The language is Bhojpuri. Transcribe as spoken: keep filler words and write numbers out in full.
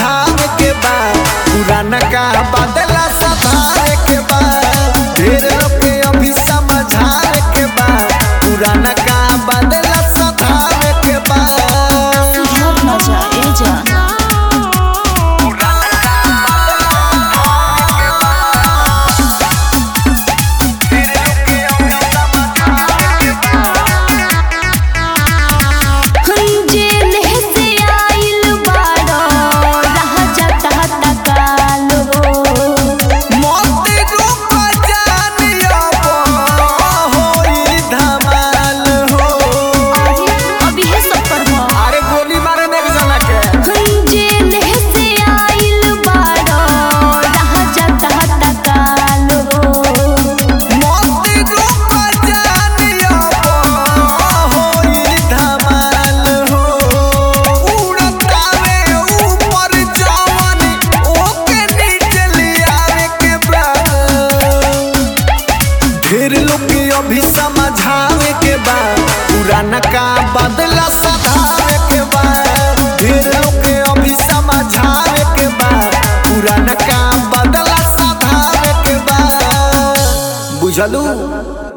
समझावे के बा, पुराना का बदला सधारे के बा। ढेर लोग के अभी समझावे के बा, पुराना का बदला सधारे के बा। सुधर ना जा ए जान। ढेर लोग के अभी समझावे के बा, पुराना का बदला सधारे के बा। ढेर लोग के अभी समझावे के बा, पुराना का बदला सधारे के बा। बुझलू।